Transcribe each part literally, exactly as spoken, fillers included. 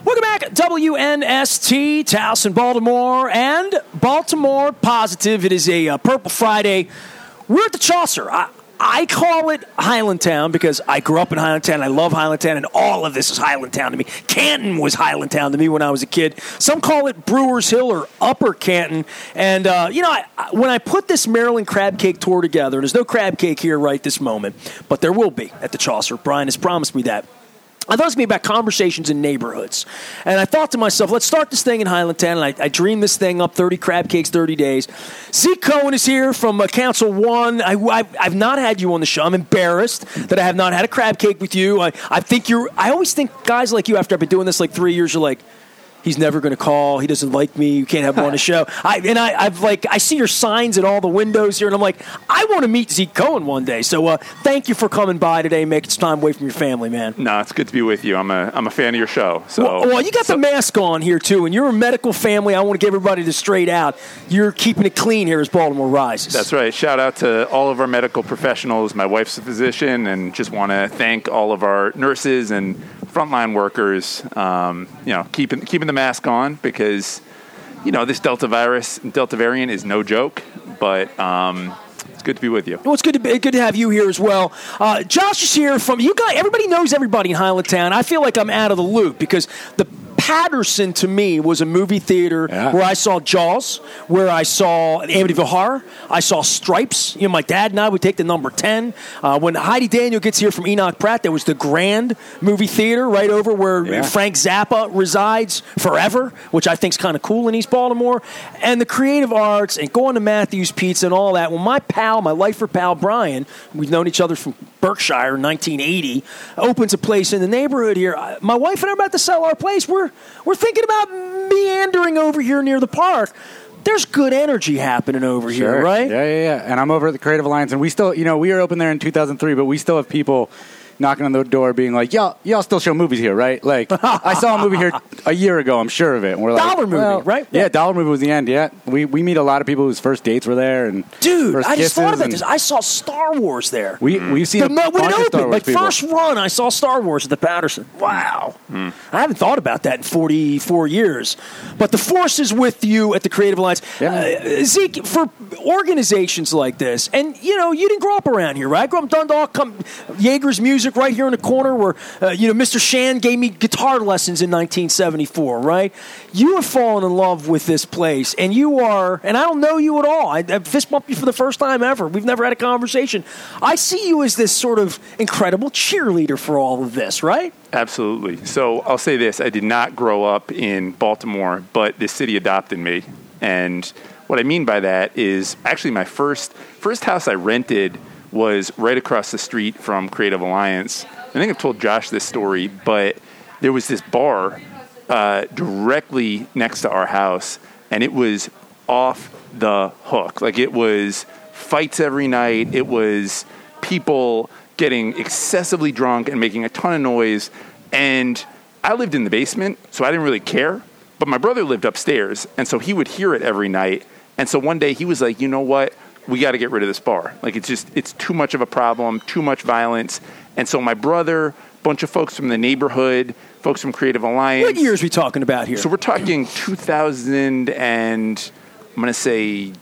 Welcome back, W N S T, Towson, Baltimore, and Baltimore Positive. It is a uh, Purple Friday. We're at the Chaucer. I, I call it Highlandtown because I grew up in Highlandtown. I love Highlandtown, and all of this is Highlandtown to me. Canton was Highlandtown to me when I was a kid. Some call it Brewers Hill or Upper Canton. And, uh, you know, I, I, when I put this Maryland Crab Cake tour together, there's no crab cake here right this moment, but there will be at the Chaucer. Brian has promised me that. I thought it was going to be about conversations in neighborhoods. And I thought to myself, let's start this thing in Highlandtown. And I, I dreamed this thing up, thirty crab cakes, thirty days. Zeke Cohen is here from uh, Council One. I, I, I've not had you on the show. I'm embarrassed that I have not had a crab cake with you. I, I think you're, I always think guys like you, after I've been doing this like three years, you're like, he's never going to call. He doesn't like me. You can't have him on the show. I, and I, I've like I see your signs at all the windows here, and I'm like, I want to meet Zeke Cohen one day. So uh, thank you for coming by today, making some time away from your family, man. No, it's good to be with you. I'm a I'm a fan of your show. So well, well you got so, the mask on here too, and you're a medical family. I want to give everybody this straight out. You're keeping it clean here as Baltimore rises. That's right. Shout out to all of our medical professionals. My wife's a physician, and just want to thank all of our nurses and frontline workers. Um, you know, keeping keeping the mask on. Because, you know, this Delta virus, Delta variant is no joke, but um, it's good to be with you. Well, it's good to be, good to have you here as well. Uh, Josh is here from, you guys, everybody knows everybody in Highlandtown. I feel like I'm out of the loop because the Patterson, to me, was a movie theater yeah. where I saw Jaws, where I saw Amityville Horror, I saw Stripes. You know, my dad and I would take the number ten. Uh, when Heidi Daniel gets here from Enoch Pratt, there was the Grand movie theater right over where yeah. Frank Zappa resides forever, which I think is kind of cool in East Baltimore. And the creative arts and going to Matthew's Pizza and all that. Well, my pal, my lifer pal, Brian, we've known each other from Berkshire in nineteen eighty, opens a place in the neighborhood here. My wife and I are about to sell our place. We're We're thinking about meandering over here near the park. There's good energy happening over sure. here, right? Yeah, yeah, yeah. And I'm over at the Creative Alliance, and we still, you know, we were open there in two thousand three, but we still have people knocking on the door being like, y'all, y'all still show movies here, right? Like, I saw a movie here a year ago, I'm sure of it. And we're like, Dollar Movie, well, right? Yeah, Dollar Movie was the end, yeah. We we meet a lot of people whose first dates were there. and Dude, first I just thought about and this. I saw Star Wars there. We, we've seen the, a bunch when it of opened, Star Wars like people. first run, I saw Star Wars at the Patterson. Wow. Mm. I haven't thought about that in forty-four years. But the force is with you at the Creative Alliance. Yeah. Uh, Zeke, for organizations like this, and, you know, you didn't grow up around here, right? I grew up in Dundalk, come, Jaeger's Music right here in the corner where, uh, you know, Mister Shan gave me guitar lessons in nineteen seventy-four, right? You have fallen in love with this place, and you are, and I don't know you at all. I, I fist bump you for the first time ever. We've never had a conversation. I see you as this sort of incredible cheerleader for all of this, right? Absolutely. So I'll say this. I did not grow up in Baltimore, but this city adopted me. And what I mean by that is actually my first first house I rented was right across the street from Creative Alliance. I think I've told Josh this story, but there was this bar uh, directly next to our house, and it was off the hook. Like, it was fights every night. It was people getting excessively drunk and making a ton of noise. And I lived in the basement, so I didn't really care. But my brother lived upstairs, and so he would hear it every night. And so one day he was like, you know what? We got to get rid of this bar. Like, it's just, it's too much of a problem, too much violence. And so my brother, a bunch of folks from the neighborhood, folks from Creative Alliance. What years are we talking about here? So we're talking two thousand and I'm going to say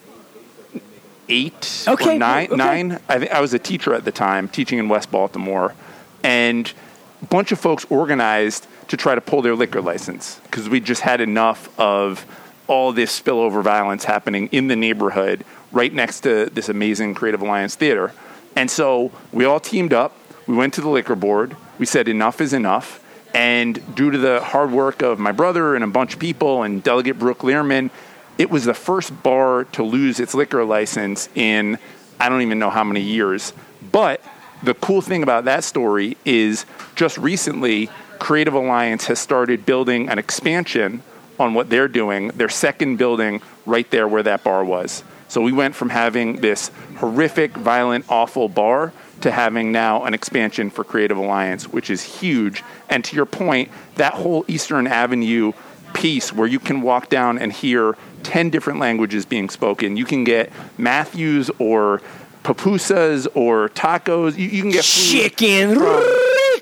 eight okay, or nine. okay. nine. I, th- I was a teacher at the time, teaching in West Baltimore. And a bunch of folks organized to try to pull their liquor license because we just had enough of all this spillover violence happening in the neighborhood right next to this amazing Creative Alliance theater. And so we all teamed up. We went to the liquor board. We said enough is enough. And due to the hard work of my brother and a bunch of people and Delegate Brooke Learman, it was the first bar to lose its liquor license in I don't even know how many years. But the cool thing about that story is just recently, Creative Alliance has started building an expansion on what they're doing, their second building right there where that bar was. So we went from having this horrific, violent, awful bar to having now an expansion for Creative Alliance, which is huge. And to your point, that whole Eastern Avenue piece where you can walk down and hear ten different languages being spoken. You can get Matthews or pupusas or tacos. You, you can get food chicken from, rico.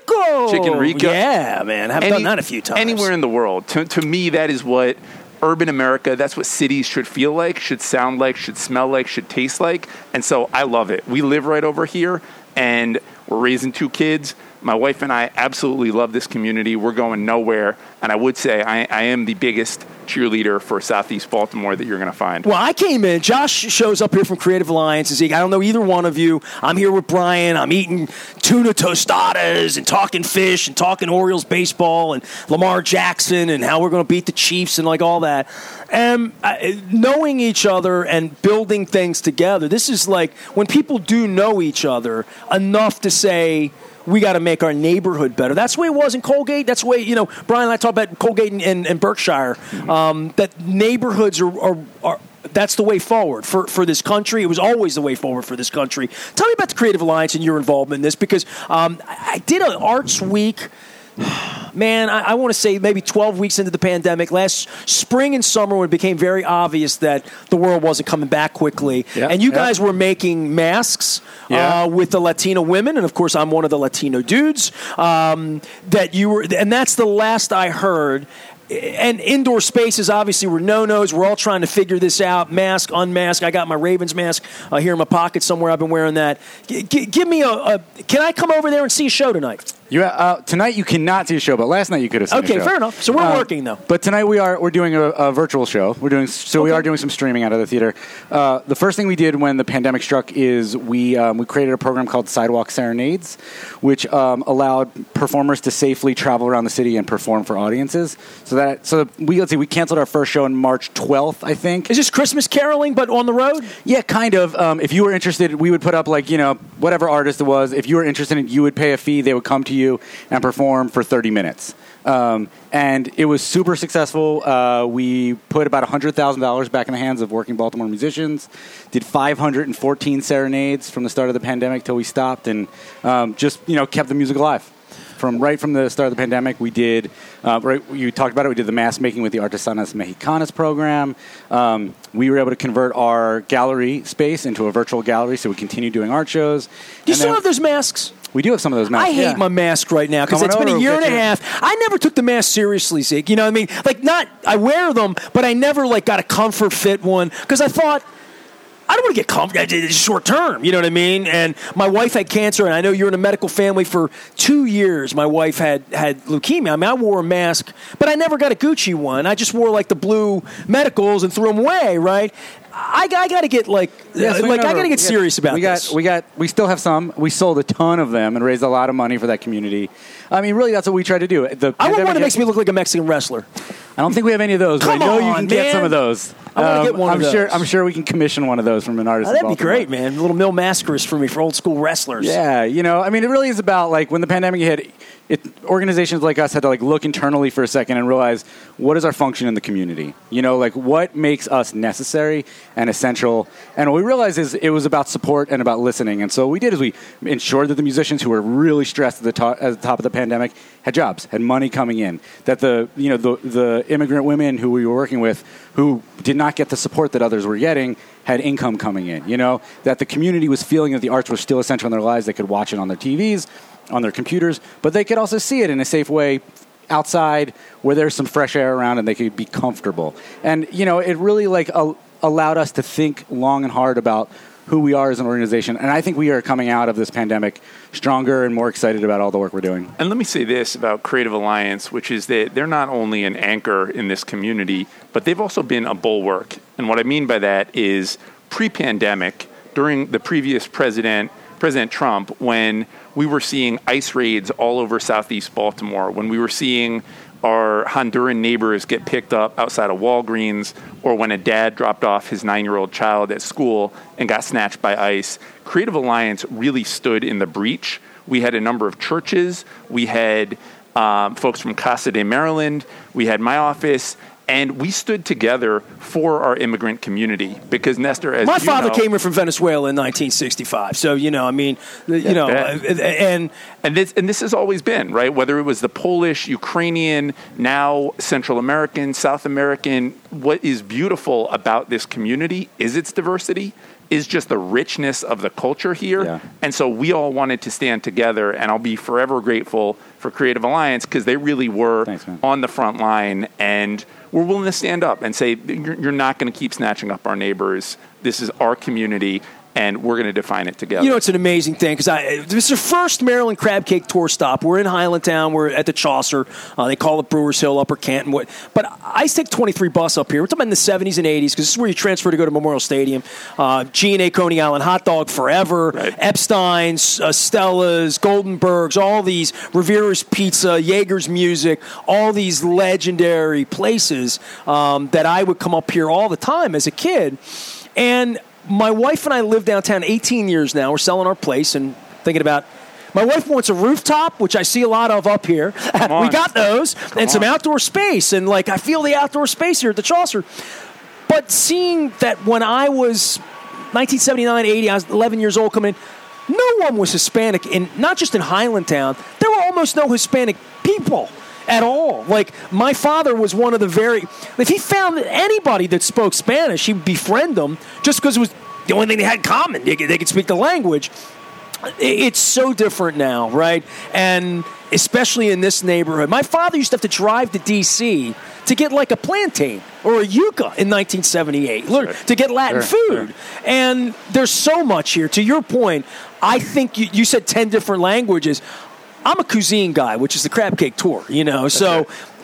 chicken Rica. Yeah, man. I've Any, done that a few times. Anywhere in the world. To, to me, that is what urban America, that's what cities should feel like, should sound like, should smell like, should taste like. And so I love it. We live right over here, and we're raising two kids. My wife and I absolutely love this community. We're going nowhere. And I would say I, I am the biggest cheerleader for Southeast Baltimore that you're going to find. Well, I came in. Josh shows up here from Creative Alliance. Zeke, I don't know either one of you. I'm here with Brian. I'm eating tuna tostadas and talking fish and talking Orioles baseball and Lamar Jackson and how we're going to beat the Chiefs and like all that. And uh, knowing each other and building things together, this is like when people do know each other enough to say, we got to make our neighborhood better. That's the way it was in Colgate. That's the way, you know, Brian and I talk about Colgate and, and, and Berkshire, mm-hmm. um, that neighborhoods are, are, are that's the way forward for, for this country. It was always the way forward for this country. Tell me about the Creative Alliance and your involvement in this, because um, I, I did an Arts Week. Man, I, I want to say maybe twelve weeks into the pandemic, last spring and summer when it became very obvious that the world wasn't coming back quickly. Yep, and you yep. guys were making masks yeah. uh, with the Latino women, and of course I'm one of the Latino dudes. Um, that you were, and that's the last I heard. And indoor spaces obviously were no-nos. We're all trying to figure this out. Mask, unmask. I got my Ravens mask uh, here in my pocket somewhere. I've been wearing that. G- g- give me a, a. Can I come over there and see a show tonight? You, uh, tonight you cannot see a show, but last night you could have seen okay, a show. Okay, fair enough. So we're uh, working though. But tonight we are we're doing a, a virtual show. We're doing so okay. we are doing some streaming out of the theater. Uh, the first thing we did when the pandemic struck is we um, we created a program called Sidewalk Serenades, which um, allowed performers to safely travel around the city and perform for audiences. So that so we let's see we canceled our first show on March twelfth, I think. Is this Christmas caroling but on the road? Yeah, kind of. Um, if you were interested, we would put up like you know whatever artist it was. If you were interested, you would pay a fee. They would come to you and perform. For thirty minutes. Um, and it was super successful. Uh, we put about one hundred thousand dollars back in the hands of working Baltimore musicians, did five hundred fourteen serenades from the start of the pandemic till we stopped, and um, just, you know, kept the music alive. From right from the start of the pandemic, we did, uh, right, you talked about it, we did the mask making with the Artesanas Mexicanas program. Um, we were able to convert our gallery space into a virtual gallery, so we continue doing art shows. Do you and still then, have those masks? We do have some of those masks. I hate yeah. my mask right now because it's been a year and a half. I never took the mask seriously, Zeke. You know what I mean? Like, not, I wear them, but I never, like, got a comfort fit one because I thought, I don't want to get comfortable. It's short term, you know what I mean? And my wife had cancer, and I know you're in a medical family. For two years, my wife had, had leukemia. I mean, I wore a mask, but I never got a Gucci one. I just wore, like, the blue medicals and threw them away, right? I, I got to get like, yeah, so like I got to get serious about we got, this. We got, we still have some. We sold a ton of them and raised a lot of money for that community. I mean, really, that's what we try to do. The I want one that makes me look like a Mexican wrestler. I don't think we have any of those. Come but I know on, you can man. get some of those. I want to um, get one I'm of those. Sure, I'm sure we can commission one of those from an artist. Oh, that'd be great, man. A little Mil Mascaras for me for old school wrestlers. Yeah, you know, I mean, it really is about like when the pandemic hit. It, organizations like us had to like look internally for a second and realize what is our function in the community. You know, like what makes us necessary and essential. And what we realized is it was about support and about listening. And so what we did is we ensured that the musicians who were really stressed at the, to- at the top of the pandemic had jobs, had money coming in. That the you know the the immigrant women who we were working with who did not get the support that others were getting had income coming in. You know, that the community was feeling that the arts were still essential in their lives. They could watch it on their T Vs, on their computers, but they could also see it in a safe way outside where there's some fresh air around and they could be comfortable. And, you know, it really like uh, allowed us to think long and hard about who we are as an organization. And I think we are coming out of this pandemic stronger and more excited about all the work we're doing. And let me say this about Creative Alliance, which is that they're not only an anchor in this community, but they've also been a bulwark. And what I mean by that is pre-pandemic, during the previous president, President Trump, when we were seeing ICE raids all over Southeast Baltimore, when we were seeing our Honduran neighbors get picked up outside of Walgreens, or when a dad dropped off his nine-year-old child at school and got snatched by ICE, Creative Alliance really stood in the breach. We had a number of churches. We had um, folks from Casa de Maryland. We had my office. And we stood together for our immigrant community because, Nestor, as my you father know, came in from Venezuela in nineteen sixty-five. So, you know, I mean, you yeah, know, that, and and this and this has always been, right? Whether it was the Polish, Ukrainian, now Central American, South American, what is beautiful about this community is its diversity. is just the richness of the culture here. Yeah. And so we all wanted to stand together, and I'll be forever grateful for Creative Alliance because they really were Thanks, man. on the front line and we're willing to stand up and say, you're, you're not going to keep snatching up our neighbors. This is our community, and we're going to define it together. You know, it's an amazing thing because this is the first Maryland Crab Cake tour stop. We're in Highlandtown. We're at the Chaucer. Uh, they call it Brewers Hill, Upper Canton. What? But I used to take twenty-three bus up here. We're talking about in the seventies and eighties because this is where you transfer to go to Memorial Stadium. Uh, G and A Coney Island Hot Dog forever. Right. Epstein's, uh, Stella's, Goldenberg's, all these, Rivera's Pizza, Jaeger's Music, all these legendary places um, that I would come up here all the time as a kid. And my wife and I live downtown eighteen years now. We're selling our place and thinking about. My wife wants a rooftop, which I see a lot of up here. We got those, Come and some on. outdoor space. And like I feel the outdoor space here at the Chaucer. But seeing that when I was nineteen seventy-nine, eighty, I was eleven years old coming in, no one was Hispanic, in not just in Highlandtown. There were almost no Hispanic people at all. Like, my father was one of the very... If he found anybody that spoke Spanish, he would befriend them just because it was the only thing they had in common. They could, they could speak the language. It's so different now, right? And especially in this neighborhood. My father used to have to drive to D C to get like a plantain or a yuca in nineteen seventy-eight Sure. to get Latin Sure, food. sure. And there's so much here. To your point, I think you, you said ten different languages. I'm a cuisine guy, which is the crab cake tour, you know, so... right.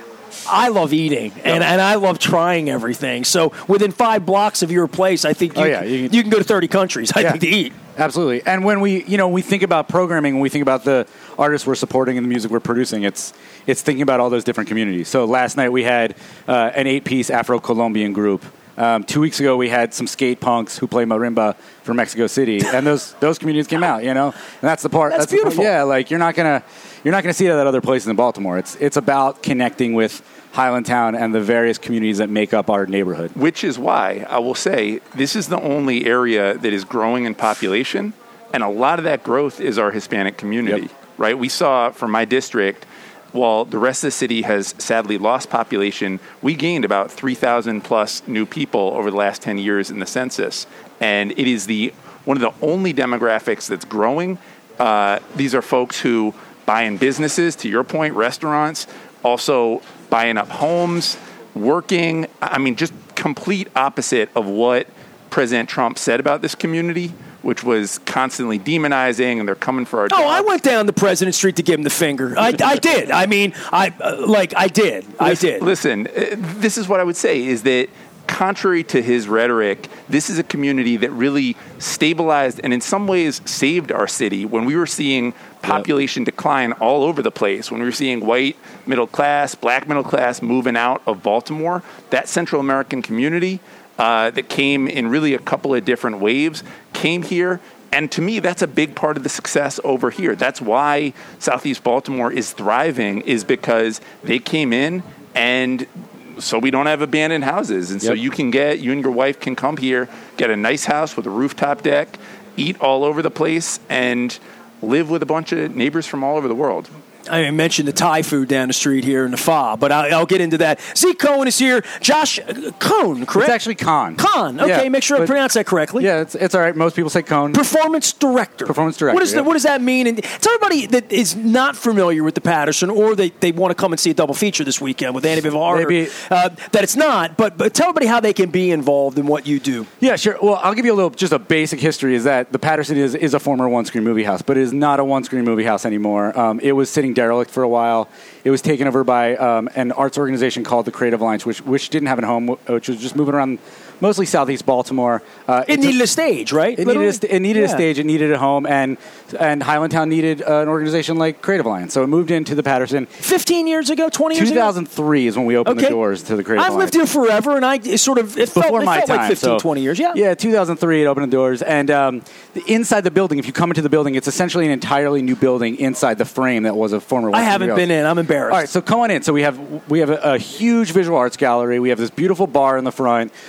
I love eating, and, and I love trying everything. So within five blocks of your place, I think you, Oh, yeah, you you, can- can, go to thirty countries, I Yeah. think, to eat. Absolutely. And when we, you know, we think about programming, when we think about the artists we're supporting and the music we're producing, it's it's thinking about all those different communities. So last night we had uh, an eight-piece Afro-Colombian group. Um, two weeks ago we had some skate punks who play marimba from Mexico City, and those those communities came out. You know, and that's the part. That's the part- beautiful. yeah, like you're not gonna you're not gonna see that at other places in Baltimore. It's it's about connecting with Highlandtown and the various communities that make up our neighborhood. Which is why I will say this is the only area that is growing in population, and a lot of that growth is our Hispanic community, Yep. right? We saw from my district, while the rest of the city has sadly lost population, we gained about three thousand plus new people over the last ten years in the census, and it is the one of the only demographics that's growing. Uh, these are folks who buy in businesses, to your point, restaurants, also buying up homes, working. I mean, just complete opposite of what President Trump said about this community, which was constantly demonizing, and they're coming for our Oh, jobs. I went down the President Street to give him the finger. I, I did. I mean, I uh, like I did. I Listen- did. Listen, uh, this is what I would say is that contrary to his rhetoric, this is a community that really stabilized and in some ways saved our city when we were seeing population decline all over the place, when we were seeing white middle class, black middle class moving out of Baltimore. That Central American community uh, that came in really a couple of different waves came here. And to me, that's a big part of the success over here. That's why Southeast Baltimore is thriving, is because they came in, and so we don't have abandoned houses. And so Yep. you can get, you and your wife can come here, get a nice house with a rooftop deck, eat all over the place, and live with a bunch of neighbors from all over the world. I mentioned the Thai food down the street here in the F A, but I'll, I'll get into that. Zeke Cohen is here. Josh uh, Cohn, correct? It's actually Khan. Khan. Okay, Yeah, make sure I but- pronounce that correctly. Yeah, it's it's all right. Most people say Cone. Performance director. Performance director, What, is yeah. that, what does that mean? And tell everybody that is not familiar with the Patterson, or they, they want to come and see a double feature this weekend with Andy Vivar, Maybe- uh, that it's not. But but tell everybody how they can be involved in what you do. Yeah, sure. Well, I'll give you a little, just a basic history is that the Patterson is, is a former one-screen movie house, but it is not a one-screen movie house anymore. Um, it was sitting derelict for a while. It was taken over by um, an arts organization called the Creative Alliance, which which didn't have a home, which was just moving around mostly Southeast Baltimore. Uh, It it's a- needed a stage, right? It needed, a, st- it needed Yeah. a stage, it needed a home, and and Highlandtown needed uh, an organization like Creative Alliance. So it moved into the Patterson. Fifteen years ago, twenty years two thousand three is when we opened ago. the doors to the Creative I've Alliance. lived here forever, and I it sort of it felt, Before it my felt time, like fifteen, so, twenty years. Yeah. Yeah, two thousand three, it opened the doors. And um, the, inside the building, if you come into the building, it's essentially an entirely new building inside the frame that was a former I haven't been in. I'm embarrassed. All right, so come on in. So we have we have a, a huge visual arts gallery. We have this beautiful bar in the front. We have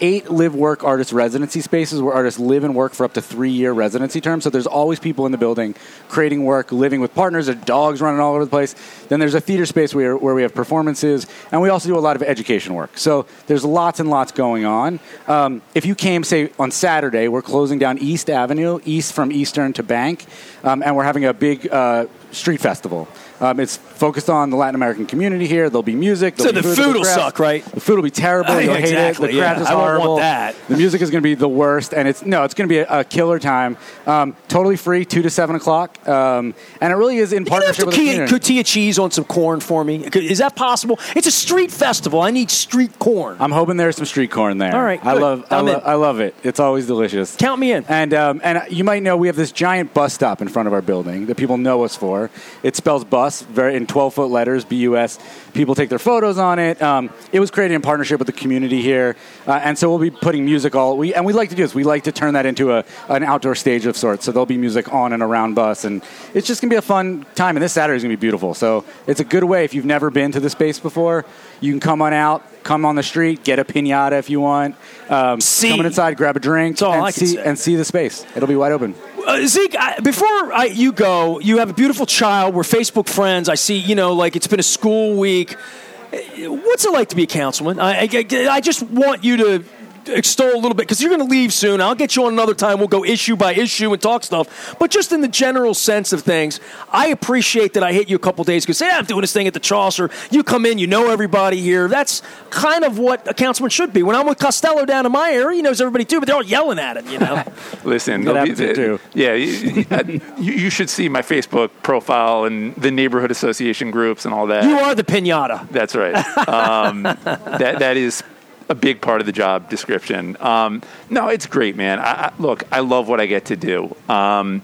eight live-work artist residency spaces where artists live and work for up to three-year residency terms. So there's always people in the building creating work, living with partners. There's dogs running all over the place. Then there's a theater space where, where we have performances, and we also do a lot of education work. So there's lots and lots going on. Um, if you came, say, on Saturday, we're closing down East Avenue, east from Eastern to Bank, um, and we're having a big uh, street festival. Um, it's focused on the Latin American community here. There'll be music. So be the food, food will crafts. suck, right? The food will be terrible. Uh, You'll exactly, hate it. The craft yeah. is I won't horrible. want that. The music is going to be the worst, and it's no, it's going to be a, a killer time. Um, totally free, two to seven o'clock, um, and it really is in You partnership have with to the key, community. tortilla cheese on some corn for me. Is that possible? It's a street festival. I need street corn. I'm hoping there's some street corn there. All right, I good. love, I, I'm lo- in. I love it. It's always delicious. Count me in. And um, and you might know we have this giant bus stop in front of our building that people know us for. It spells bus very in twelve foot letters, B U S. People take their photos on it. Um, it was created in partnership with the community here, uh, and so we'll be putting music all. We and we like to do this. We like to turn that into a an outdoor stage of sorts. So there'll be music on and around bus, and it's just gonna be a fun time. And this Saturday is gonna be beautiful. So it's a good way if you've never been to the space before. You can come on out, come on the street, get a piñata if you want. Um, See. Come inside, grab a drink, all and I can see say. and see the space. It'll be wide open. Uh, Zeke, I, before I, you go, you have a beautiful child. We're Facebook friends. I see, you know, like it's been a school week. Uh, What's it like to be a councilman? I, I, I just want you to extol a little bit because you're going to leave soon. I'll get you on another time. We'll go issue by issue and talk stuff. But just in the general sense of things, I appreciate that I hit you a couple days because, yeah, I'm doing this thing at the Chaucer. You come in, you know everybody here. That's kind of what a councilman should be. When I'm with Costello down in my area, he knows everybody too, but they're all yelling at him, you know. Listen, That there'll be- happens here, too. Yeah, you, you, you should see my Facebook profile and the neighborhood association groups and all that. You are the piñata. That's right. Um, that that is a big part of the job description. Um, no, it's great, man. I, I, look, I love what I get to do. Um,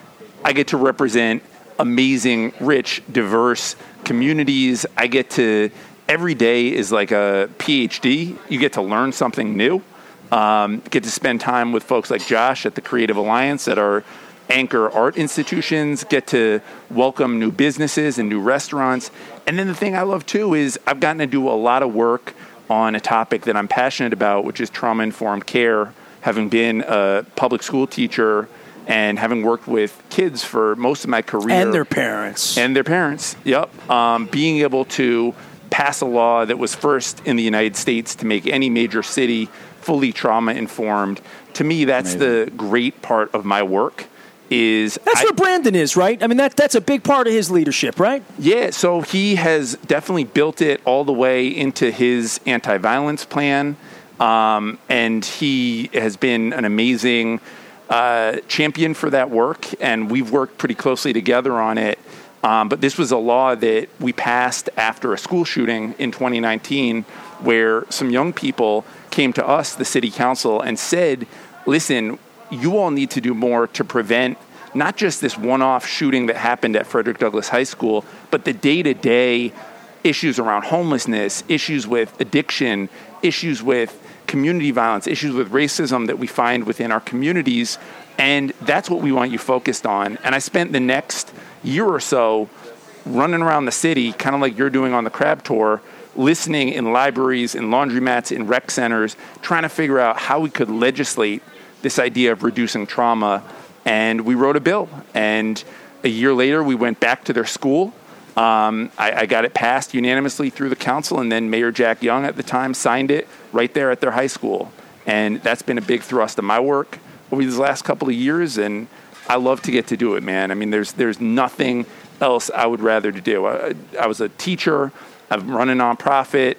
I get to represent amazing, rich, diverse communities. I get to, every day is like a P H D. You get to learn something new. Um, get to spend time with folks like Josh at the Creative Alliance at our anchor art institutions, get to welcome new businesses and new restaurants. And then the thing I love too is I've gotten to do a lot of work on a topic that I'm passionate about, which is trauma-informed care, having been a public school teacher and having worked with kids for most of my career. And their parents. And their parents, yep. Um, being able to pass a law that was first in the United States to make any major city fully trauma-informed. To me, that's Amazing. the great part of my work. Is That's I, where Brandon is, right? I mean, that that's a big part of his leadership, right? Yeah, so he has definitely built it all the way into his anti-violence plan, um, and he has been an amazing uh, champion for that work, and we've worked pretty closely together on it. Um, but this was a law that we passed after a school shooting in twenty nineteen where some young people came to us, the city council, and said, listen, you all need to do more to prevent not just this one-off shooting that happened at Frederick Douglass High School, but the day-to-day issues around homelessness, issues with addiction, issues with community violence, issues with racism that we find within our communities. And that's what we want you focused on. And I spent the next year or so running around the city, kind of like you're doing on the Crab Tour, listening in libraries, in laundromats, in rec centers, trying to figure out how we could legislate this idea of reducing trauma. And we wrote a bill. And a year later, we went back to their school. Um, I, I got it passed unanimously through the council, and then Mayor Jack Young at the time signed it right there at their high school. And that's been a big thrust of my work over these last couple of years, and I love to get to do it, man. I mean, there's there's nothing else I would rather to do. I, I was a teacher. I've run a nonprofit.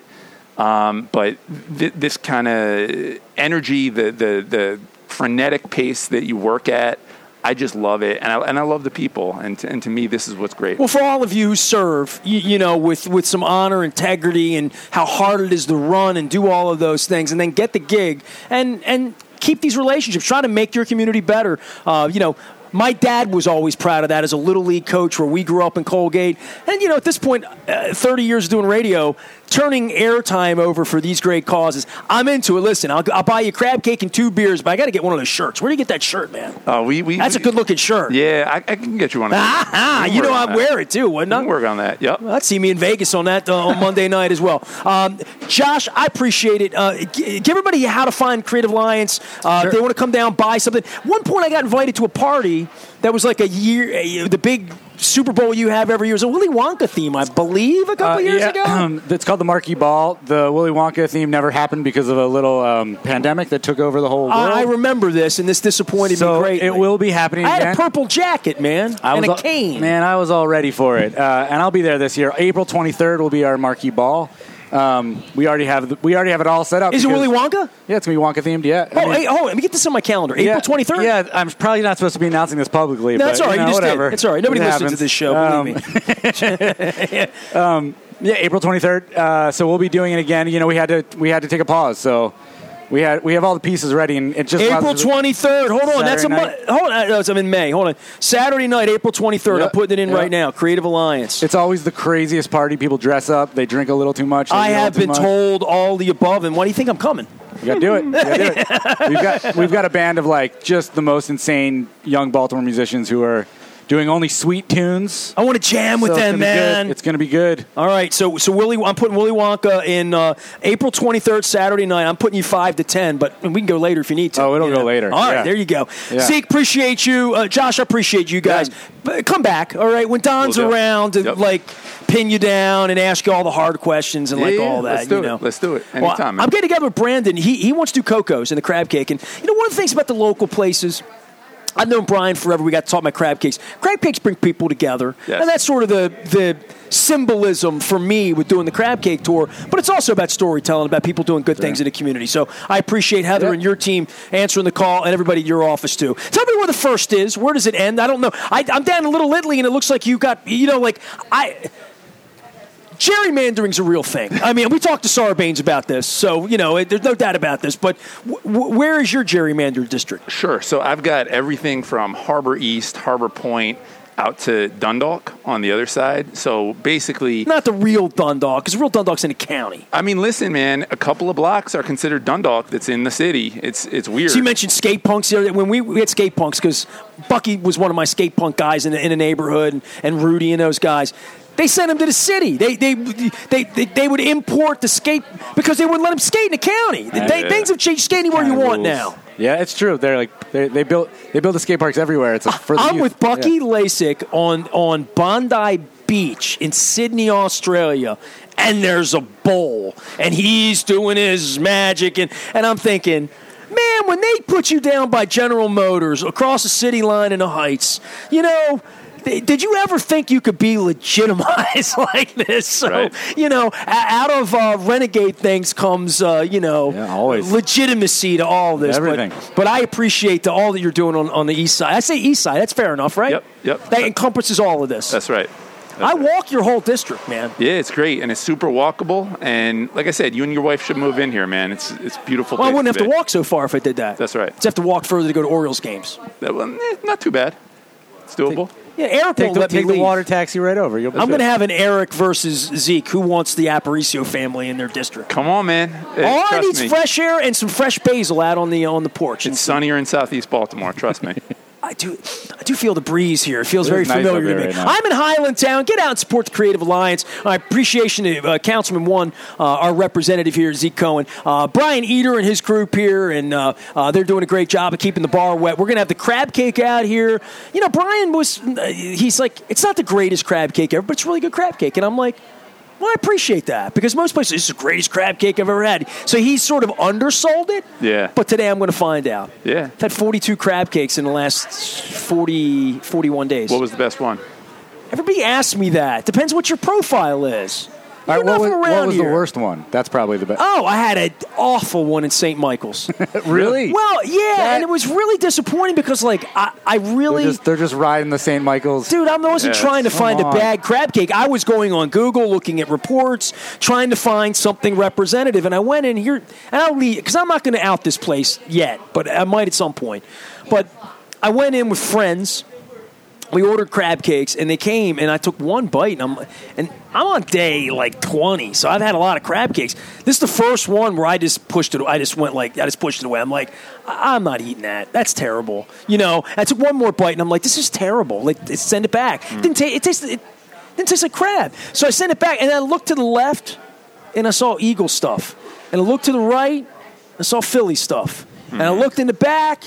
Um, but th- this kind of energy, the, the the frenetic pace that you work at, I just love it, and I, and I love the people, and to, and to me, this is what's great. Well, for all of you who serve, you, you know, with, with some honor, integrity, and how hard it is to run and do all of those things, and then get the gig, and and keep these relationships, try to make your community better. Uh, you know, My dad was always proud of that as a Little League coach where we grew up in Colgate. And, you know, at this point, uh, thirty years doing radio, turning airtime over for these great causes. I'm into it. Listen, I'll, I'll buy you crab cake and two beers, but I got to get one of those shirts. Where do you get that shirt, man? Oh, we, we That's we, a good-looking shirt. Yeah, I, I can get you one of those. Ah, you know I'd wear it, too, wouldn't I? We can work on that, yep. Well, I'd see me in Vegas on that uh, on Monday night as well. Um, Josh, I appreciate it. Uh, g- give everybody how to find Creative Alliance. Uh, Sure. If they want to come down, buy something. One point I got invited to a party that was like a year, uh, the big Super Bowl you have every year. It was a Willy Wonka theme, I believe, a couple Uh, years yeah, ago. Um, it's called the Marquee Ball. The Willy Wonka theme never happened because of a little um, pandemic that took over the whole world. I, I remember this, and this disappointed so me greatly. it will be happening I had again. a purple jacket, man, I and was a all- cane. Man, I was all ready for it, uh, and I'll be there this year. April twenty-third will be our Marquee Ball. Um, we already have the, we already have it all set up. Is it because- Willy Wonka? Yeah, it's gonna be Wonka themed. Yeah. I Oh, mean- hey, oh, let me get this on my calendar. April twenty-third? Yeah, I'm probably not supposed to be announcing this publicly. No, but, that's all right. You, You know, just did. whatever. It's all right. Nobody It listens happens. to this show, believe me. um, yeah, April twenty-third. Uh, so we'll be doing it again. You know, we had to we had to take a pause. So we had we have all the pieces ready, and it just April allows us to- twenty-third. Hold on. That's a Saturday month. Hold on. No, I'm in May. Hold on. Saturday night, April twenty-third. Yep. I'm putting it in Yep. right now. Creative Alliance. It's always the craziest party. People dress up. They drink a little too much. They I eat a little have too been much. told all the above, and why do you think I'm coming? You gotta do it. You gotta do it. We've got we've got a band of like just the most insane young Baltimore musicians who are doing only sweet tunes. I want to jam with So it's them, gonna be good. man. It's gonna be good. All right, so so Willy, I'm putting Willy Wonka in uh, April twenty-third, Saturday night. I'm putting you five to ten, but we can go later if you need to. Oh, it'll you go know? later. All right, Yeah. there you go. Yeah. Zeke, appreciate you. Uh, Josh, I appreciate you guys. Yeah. But come back, all right? When Don's Will do. around to Yep. like pin you down and ask you all the hard questions and Yeah, like yeah, all that. let's do you it. know, Let's do it. Well, Anytime, man. I'm getting together with Brandon. He he wants to do Coco's and the crab cake, and you know one of the things about the local places. I've known Brian forever. We got to talk about crab cakes. Crab cakes bring people together. Yes. And that's sort of the the symbolism for me with doing the crab cake tour. But it's also about storytelling, about people doing good things in the community. So I appreciate Heather Yeah. and your team answering the call, and everybody at your office too. Tell me where the first is. Where does it end? I don't know. I, I'm down in Little Italy, and it looks like you got, you know, like I. Gerrymandering's a real thing. I mean, we talked to Sarbanes about this, so, you know, it, there's no doubt about this. But w- w- where is your gerrymandered district? Sure. So I've got everything from Harbor East, Harbor Point, out to Dundalk on the other side. So basically, Not the real Dundalk, because real Dundalk's in the county. I mean, listen, man, a couple of blocks are considered Dundalk that's in the city. It's it's weird. So you mentioned skate punks the other day. When we, we had skate punks, because Bucky was one of my skate punk guys in the, in the neighborhood, and, and Rudy and those guys. They sent him to the city. They they they they, they would import the skate because they wouldn't let him skate in the county. They, Yeah. Things have changed. Skate anywhere you Kinda want rules. now. Yeah, it's true. They're like they they build they build the skate parks everywhere. It's like for the I'm youth. with Bucky Yeah. Lasik on on Bondi Beach in Sydney, Australia, and there's a bowl, and he's doing his magic, and, and I'm thinking, man, when they put you down by General Motors across the city line in the Heights, you know. th- Did you ever think you could be legitimized like this? So, Right. you know, a- out of uh, renegade things comes, uh, you know, Yeah, always. legitimacy to all this. Everything. But, but I appreciate the, all that you're doing on, on the east side. I say east side. That's fair enough, right? Yep, yep. That encompasses all of this. That's right. I walk your whole district, man. Yeah, it's great and it's super walkable. And like I said, you and your wife should move in here, man. It's it's beautiful. Well, I place wouldn't have to be. walk so far if I did that. That's right. Just have to walk further to go to Orioles games. That one, eh, not too bad. It's doable. Yeah, Eric Take won't the, let me take the leave. water taxi right over. You'll be I'm good. going to have an Eric versus Zeke. Who wants the Aparicio family in their district? Come on, man. Eh, All I trust need is me. fresh air and some fresh basil out on the on the porch. It's sunnier in Southeast Baltimore. Trust me. I do, I do feel the breeze here. It feels It very is nice familiar up to there me. right now. I'm in Highlandtown. Get out and support the Creative Alliance. I appreciation to uh, Councilman One, uh, our representative here, Zeke Cohen, uh, Brian Eater and his group here, and uh, uh, they're doing a great job of keeping the bar wet. We're going to have the crab cake out here. You know, Brian was, uh, he's like, it's not the greatest crab cake ever, but it's really good crab cake. And I'm like, well, I appreciate that because most places, this is the greatest crab cake I've ever had. So he's sort of undersold it. Yeah. But today I'm going to find out. Yeah. I've had forty-two crab cakes in the last forty, forty-one days. What was the best one? Everybody asks me that. Depends what your profile is. All right, You're what was, nothing what around was here. the worst one? That's probably the best. Oh, I had an awful one in Saint Michael's. Really? Well, yeah, That- and it was really disappointing because, like, I, I really... They're just, they're just riding the Saint Michael's. Dude, I wasn't Yes. trying to Come find a on. bad crab cake. I was going on Google, looking at reports, trying to find something representative. And I went in here, and I'll leave, because I'm not going to out this place yet, but I might at some point. But I went in with friends. We ordered crab cakes, and they came, and I took one bite, and I'm and I'm on day like twenty, so I've had a lot of crab cakes. This is the first one where I just pushed it. I just went like I just pushed it away. I'm like, I'm not eating that. That's terrible. You know. I took one more bite, and I'm like, this is terrible. Like, send it back. Mm. It didn't taste. It tasted. It didn't taste like crab. So I sent it back, and I looked to the left, and I saw Eagle stuff, and I looked to the right, I saw Philly stuff, mm. and I looked in the back,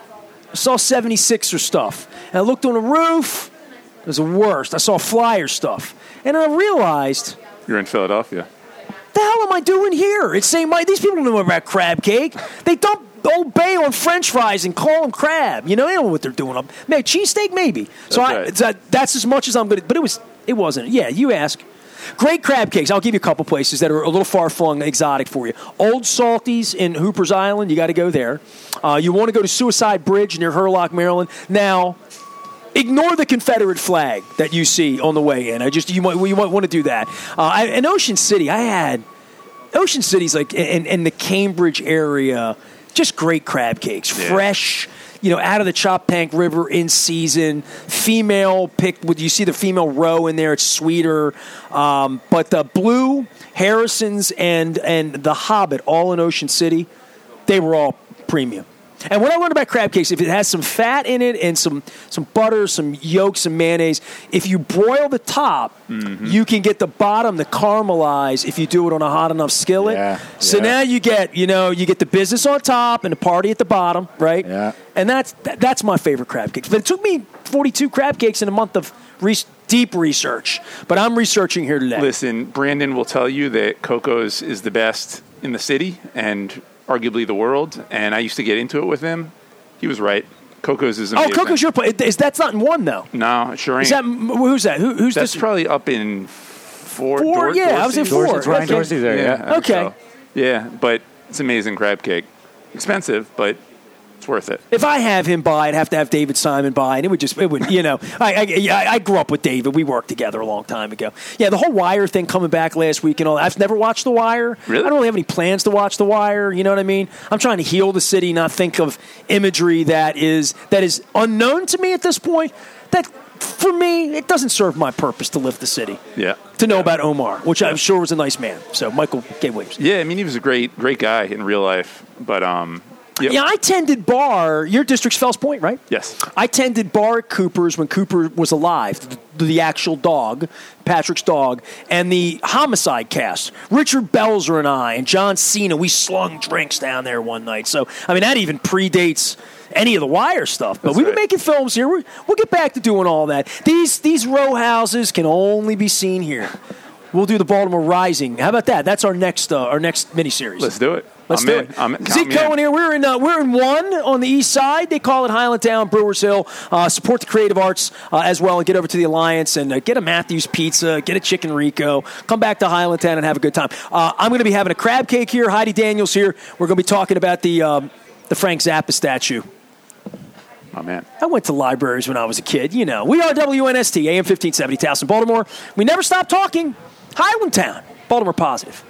I saw seventy-sixer stuff. And I looked on the roof. It was the worst. I saw Flyer stuff. And I realized... You're in Philadelphia. The hell am I doing here? It's Saint Mike. These people don't know about crab cake. They dump Old Bay on French fries and call them crab. You know, they don't know what they're doing. Maybe cheesesteak, maybe. So that's, I, right. that, that's as much as I'm going to... But it, was, it wasn't. Yeah, you ask. Great crab cakes. I'll give you a couple places that are a little far-flung exotic for you. Old Salty's in Hooper's Island. You got to go there. Uh, you want to go to Suicide Bridge near Hurlock, Maryland. Now... Ignore the Confederate flag that you see on the way in. I just you might you might want to do that. Uh, I, in Ocean City, I had Ocean City's like in, in the Cambridge area, just great crab cakes, yeah. fresh, you know, out of the Choptank River in season. Female picked. Would you see the female roe in there? It's sweeter, um, but the Blue, Harrison's, and and the Hobbit, all in Ocean City, they were all premium. And what I learned about crab cakes, if it has some fat in it and some, some butter, some yolk, some mayonnaise, if you broil the top, mm-hmm. you can get the bottom to caramelize if you do it on a hot enough skillet. Yeah, so yeah. now you get, you know, you get the business on top and the party at the bottom, right? Yeah. And that's that, that's my favorite crab cakes. But it took me forty-two crab cakes in a month of re- deep research. But I'm researching here today. Listen, Brandon will tell you that Coco's is the best in the city and arguably the world, and I used to get into it with him. He was right. Coco's is amazing. Oh, Coco's your place. Is that's not in one though? No, it sure ain't. Is that who's that? Who, who's That's this? probably up in four. Four, Dor- yeah, Dorsey? I was in four. Dorsey's, Ryan Okay. Dorsey's there, yeah. I think Okay. so. Yeah, but it's amazing crab cake. Expensive, but it's worth it. If I have him buy, I'd have to have David Simon buy, and it would just, it would, you know, I, I, yeah, I grew up with David. We worked together a long time ago. Yeah, the whole Wire thing coming back last week and all that. I've never watched The Wire. Really? I don't really have any plans to watch The Wire. You know what I mean? I'm trying to heal the city, not think of imagery that is that is unknown to me at this point. That, for me, it doesn't serve my purpose to live the city. Yeah. To know yeah. about Omar, which I'm sure was a nice man. So, Michael K. Williams. Yeah, I mean, he was a great, great guy in real life, but um. Yep. Yeah, I tended bar. Your district's Fells Point, right? Yes. I tended bar at Cooper's when Cooper was alive, the, the actual dog, Patrick's dog, and the Homicide cast. Richard Belzer and I and John Cena, we slung drinks down there one night. So, I mean, that even predates any of the Wire stuff. But That's we've been right. making films here. We're, we'll get back to doing all that. These these row houses can only be seen here. We'll do the Baltimore Rising. How about that? That's our next uh, our next miniseries. Let's do it. Let's I'm do in. it. I'm in. Count Zeke me in. Cohen here. We're in uh, we're in one on the east side. They call it Highlandtown, Brewers Hill. Uh, support the creative arts uh, as well, and get over to the Alliance and uh, get a Matthews Pizza, get a Chicken Rico. Come back to Highlandtown and have a good time. Uh, I'm going to be having a crab cake here. Heidi Daniels here. We're going to be talking about the um, the Frank Zappa statue. Oh man. I went to libraries when I was a kid. You know, we are W N S T A M fifteen seventy Towson, Baltimore. We never stop talking. Highlandtown, Baltimore positive.